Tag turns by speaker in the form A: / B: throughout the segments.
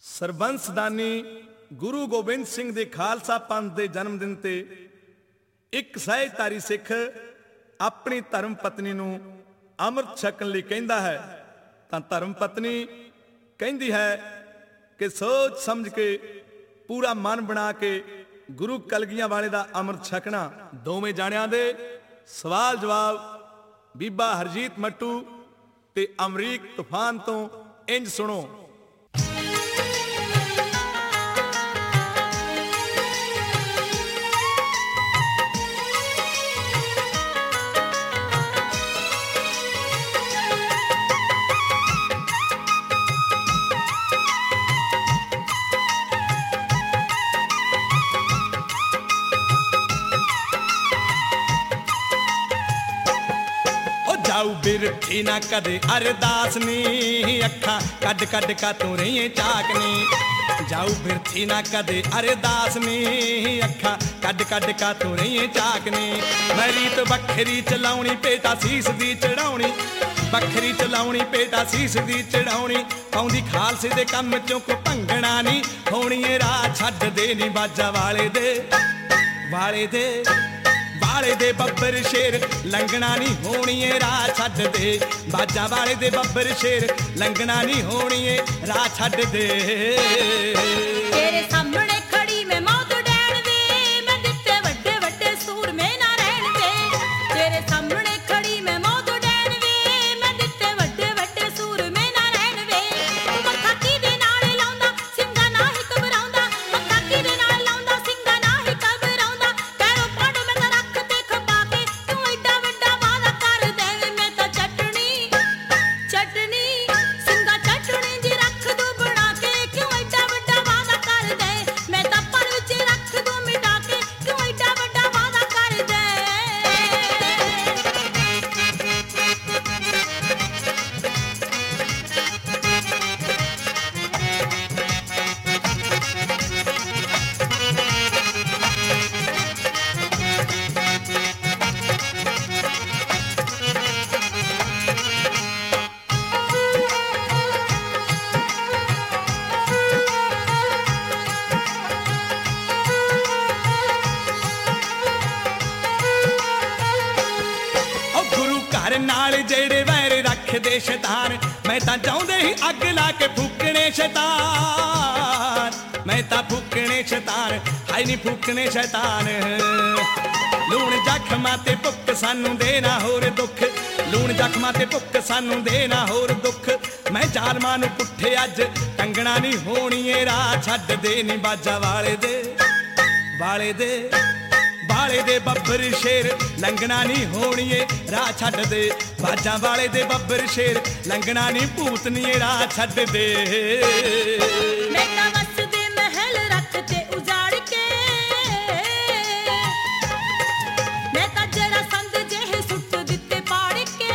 A: ਸਰਬੰਸ ਦਾਨੀ ਗੁਰੂ ਗੋਬਿੰਦ ਸਿੰਘ ਦੇ ਖਾਲਸਾ ਪੰਥ ਦੇ ਜਨਮ ਦਿਨ ਤੇ ਇੱਕ ਸਹਿਜਧਾਰੀ ਸਿੱਖ ਆਪਣੀ ਧਰਮ ਪਤਨੀ ਨੂੰ ਅੰਮ੍ਰਿਤ ਛਕਣ ਲਈ ਕਹਿੰਦਾ ਹੈ ਤਾਂ ਧਰਮ ਪਤਨੀ ਕਹਿੰਦੀ ਹੈ ਕਿ ਸੋਚ ਸਮਝ ਕੇ ਪੂਰਾ ਮਨ ਬਣਾ ਕੇ ਗੁਰੂ ਕਲਗੀਆਂ ਵਾਲੇ ਦਾ ਅੰਮ੍ਰਿਤ ਛਕਣਾ। ਦੋਵੇਂ ਜਾਣਿਆਂ ਦੇ ਸਵਾਲ ਜਵਾਬ ਬੀਬਾ ਹਰਜੀਤ ਮੱਟੂ ਤੇ ਅਮਰੀਕ ਤੂਫਾਨ ਤੋਂ ਇੰਜ ਸੁਣੋ। ਜਾਊ ਬਿਰਥੀ ਨਾ ਕਦੇ ਅਰਦਾਸ ਨੀ, ਅੱਖਾਂ ਕੱਢ ਕੱਢ ਕਾ ਤੂੰ ਰਹੀਏ ਝਾਕਨੀ। ਜਾਊ ਬਿਰਥੀ ਨਾ ਕਦੇ ਅਰਦਾਸ ਨੀ, ਅੱਖਾਂ ਕੱਢ ਕੱਢ ਕਾ ਤੂੰ ਰਹੀਏ ਝਾਕਨੀ। ਮੈਂ ਰੀਤ ਵੱਖਰੀ ਚਲਾਉਣੀ ਪੇਟਾ ਸੀਸ ਦੀ ਚੜਾਉਣੀ, ਵੱਖਰੀ ਚਲਾਉਣੀ ਪੇਟਾ ਸੀਸ ਦੀ ਚੜਾਉਣੀ। ਪਾਉਂਦੀ ਖਾਲਸੇ ਦੇ ਕੰਮ ਚੋਂ ਕੋ ਭੰਗਣਾ ਨੀ, ਹੋਣੀ ਏ ਰਾਹ ਛੱਡ ਦੇ ਨੀ ਬਾਜਾ ਵਾਲੇ ਦੇ, ਵਾਲੇ ਦੇ ਵਾਲੇ ਦੇ ਬੱਬਰ ਸ਼ੇਰ ਲੰਘਣਾ ਨੀ, ਹੋਣੀ ਏ ਰਾਹ ਛੱਡ ਦੇ। ਬਾਜਾਂ ਵਾਲੇ ਦੇ ਬੱਬਰ ਸ਼ੇਰ ਲੰਘਣਾ ਨੀ, ਹੋਣੀ ਏ ਰਾਹ ਛੱਡ ਦੇ।
B: ਤੇਰੇ ਸਾਹਮਣੇ ਖੜੀ ਮੈਂ ਮੌਤ ਡੈਣ ਵੇ, ਮੈਂ ਦਿੱਤੇ ਵੱਡੇ ਵੱਡੇ ਸੂਰਮੇ ਨਾ ਰਹਿਣ ਦੇ। ਤੇਰੇ ਸਾਹਮਣੇ ਖੜੀ ਮੈਂ ਮੌਤ ਡੈਣ ਵੇ, ਮੈਂ ਦਿੱਤੇ ਵੱਡੇ ਵੱਡੇ ਸੂਰਮੇ ਨਾ ਰਹਿਣ ਵੇ। ਤੂੰ ਮੱਥਾ ਕਿਹਦੇ ਨਾਲ ਲਾਉਂਦਾ, ਸਿੰਘਾਂ ਨਾ ਹੀ ਘਬਰਾਉਂਦਾ। ਮੱਥਾ ਕਿਹਦੇ ਨਾਲ ਲਾਉਂਦਾ, ਸਿੰਘਾਂ ਨਾ ਹੀ ਘਬਰਾਉਂਦਾ। ਕਹਿਰੋ ਪੜ ਮੈਂ ਤਾਂ ਰੱਖ ਤੇ ਖਪਾ ਕੇ, ਤੂੰ ਏਡਾ ਵੱਡਾ ਵਾਦਾ ਕਰ ਦੇਵੇਂ। ਮੈਂ ਤਾਂ ਚਟਣੀ ਚਟਣੀ ਸਿੰਘਾਂ ਚਟਣੀ ਜੀ ਰੱਖ ਦੂੰ ਬਣਾ ਕੇ, ਕਿਉਂ ਏਡਾ ਵੱਡਾ ਵਾਦਾ ਕਰ ਦੇ। ਮੈਂ ਤਾਂ ਪਲ ਵਿੱਚ ਰੱਖ ਦੂੰ ਮਿਟਾ ਕੇ, ਕਿਉਂ ਏਡਾ ਵੱਡਾ ਵਾਦਾ ਕਰ ਦੇ।
A: ਘਰ ਨਾਲ ਜਿਹੜੇ ਵੈਰ ਰੱਖਦੇ ਸ਼ੈਤਾਨ, ਮੈਂ ਤਾਂ ਚਾਹੁੰਦੇ ਹੀ ਅੱਗ ਲਾ ਕੇ ਫੂਕਣੇ ਸ਼ੈਤਾਨ। ਮੈਂ ਤਾਂ ਫੂਕਣੇ ਸ਼ੈਤਾਨ, ਹਾਏ ਨੀ ਫੂਕਣੇ ਸ਼ੈਤਾਨ। ਲੂਣ ਜ਼ਖਮਾਂ ਤੇ ਭੁੱਖ ਸਾਨੂੰ ਦੇ ਨਾ ਹੋਰ ਦੁੱਖ, ਲੂਣ ਜ਼ਖਮਾਂ ਤੇ ਭੁੱਖ ਸਾਨੂੰ ਦੇ ਨਾ ਹੋਰ ਦੁੱਖ। ਮੈਂ ਜ਼ਾਲਮਾਂ ਨੂੰ ਪੁੱਠੇ ਅੱਜ ਟੰਗਣਾ ਨੀ, ਹੋਣੀ ਏ ਰਾਹ ਛੱਡ ਦੇ ਨੀ ਬਾਜਾ ਵਾਲੇ ਦੇ, ਵਾਲੇ ਦੇ ਵਾਲੇ ਦੇ ਬੱਬਰ ਸ਼ੇਰ ਲੰਘਣਾ ਨੀ, ਹੋਣੀ ਏ ਰਾਹ ਛੱਡ ਦੇ। ਬਾਜਾਂ ਵਾਲੇ ਦੇ ਬੱਬਰ ਸ਼ੇਰ ਲੰਘਣਾ ਨੀ, ਭੂਤਨੀ ਏ ਰਾਹ ਛੱਡ ਦੇ।
B: ਮੈਂ ਤਾਂ ਵਸਦੇ ਮਹਿਲ ਰੱਖ ਤੇ ਉਜਾੜ ਕੇ, ਮੈਂ ਤਾਂ ਜਰਾ ਸੰਦ ਜਿਹੇ ਸੁੱਟ ਦਿੱਤੇ ਪਾੜ ਕੇ।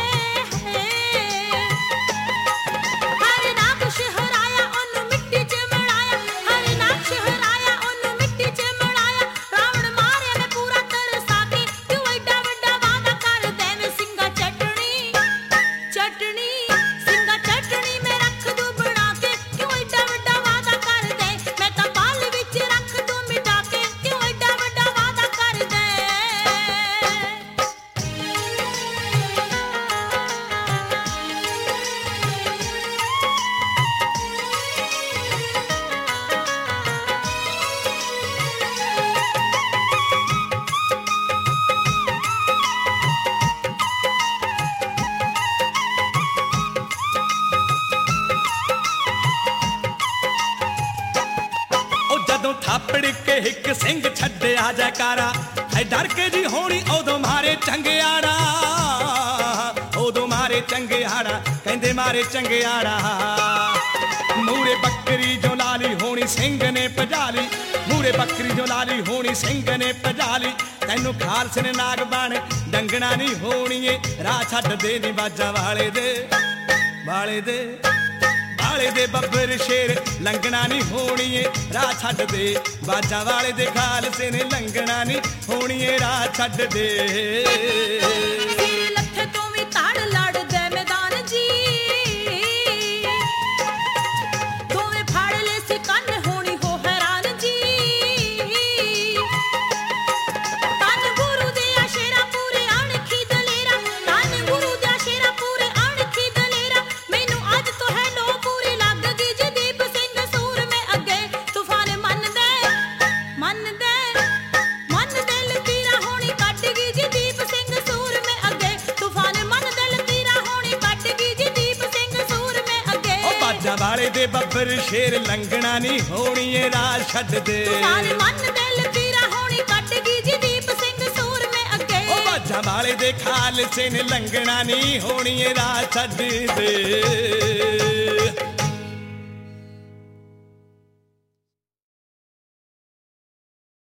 B: ਹਰ ਨਾਕਸ਼ ਹਰਾਇਆ ਉਹਨੂੰ ਮਿੱਟੀ ਚ ਮਿਲਾਇਆ, ਹਰ ਨਾਕਸ਼ ਹਰਾਇਆ ਉਹਨੂੰ ਮਿੱਟੀ ਚ ਮਿਲਾਇਆ। ਰਾਵਣ ਮਾਰਿਆ ਮੈਂ ਪੂਰਾ ਤਰਸਾ ਕੇ, ਕਿਉਂ ਏਡਾ ਵੱਡਾ ਵਾਦਾ ਕਰ ਦੇਵੇਂ। ਸਿੰਘਾਂ ਚਟਣੀ ਚਟਣੀ ਸਿੰਘਾਂ ਚਟਣੀ ਮੈਂ ਰੱਖ ਦੂੰ ਬਣਾ ਕੇ, ਕਿਉਂ ਏਡਾ ਵੱਡਾ ਵਾਦਾ ਕਰ ਦੇ। ਮੈਂ ਤਾਂ ਪਲ ਵਿੱਚ ਰੱਖ ਦੂੰ ਮਿਟਾ ਕੇ, ਕਿਉਂ ਏਡਾ ਵੱਡਾ ਵਾਦਾ ਕਰ ਦੇ।
A: ਉਹ ਜਦੋਂ ਥਾਪੜ ਕੇ ਇੱਕ ਸਿੰਘ ਛੱਡਿਆ ਜੈਕਾਰਾ, ਐ ਡਰ ਕੇ ਜੀ ਹੋਣੀ ਉਦੋਂ ਮਾਰੇ ਚੰਗਿਆੜਾ, ਉਦੋਂ ਮਾਰੇ ਚੰਗਿਆੜਾ, ਕਹਿੰਦੇ ਮਾਰੇ ਚੰਗਿਆੜਾ। ਮੂਰੇ ਬੱਕਰੀ ਜੋ ਲਾਲੀ ਹੋਣੀ ਸਿੰਘ ਨੇ ਭਜਾਲੀ, ਮੂਰੇ ਬੱਕਰੀ ਜੋ ਲਾਲੀ ਹੋਣੀ ਸਿੰਘ ਨੇ ਭਜਾਲੀ। ਤੈਨੂੰ ਖਾਲਸੇ ਨੇ ਨਾਗ ਬਣ ਡੰਗਣਾ ਨੀ, ਹੋਣੀ ਏ ਰਾਹ ਛੱਡ ਦੇ ਨੀ ਬਾਜਾ ਵਾਲੇ ਦੇ, ਵਾਲੇ ਦੇ ਵਾਲੇ ਦੇ ਬੱਬਰ ਸ਼ੇਰ ਲੰਘਣਾ ਨੀ, ਹੋਣੀ ਏ ਰਾਹ ਛੱਡ ਦੇ। ਬਾਜਾਂ ਵਾਲੇ ਦੇ ਖਾਲਸੇ ਨੇ ਲੰਘਣਾ ਨੀ, ਹੋਣੀ ਏ ਰਾਹ ਛੱਡ ਦੇ।
B: ਸਿਰ ਲੱਥੇ ਤੋਂ ਵੀ ਤਾੜ ਲੜਦੇ ਮੈਦਾਨ ਜੀ, ਦੋਵੇਂ ਫੜ ਲੈ ਸਿੱਖ
A: ਵਾਲੇ ਦੇ ਬੱਬਰ ਸ਼ੇਰ ਲੰਘਣਾ ਨਹੀਂ ਹੋਣੀ ਏ ਰਾਹ ਛੱਡ ਦੇ
B: ਸਾਰੇ ਮਨ ਦਿਲ ਪੀਰਾ ਹੋਣੀ ਕੱਢ ਗਈ ਜੀ ਦੀਪ ਸਿੰਘ ਸੂਰਮੇ ਅੱਗੇ
A: ਉਹ ਬਾਜਾਂ ਵਾਲੇ ਦੇ ਖਾਲਸੇ ਨੇ ਲੰਘਣਾ ਨਹੀਂ ਹੋਣੀ ਏ ਰਾਹ ਛੱਡ ਦੇ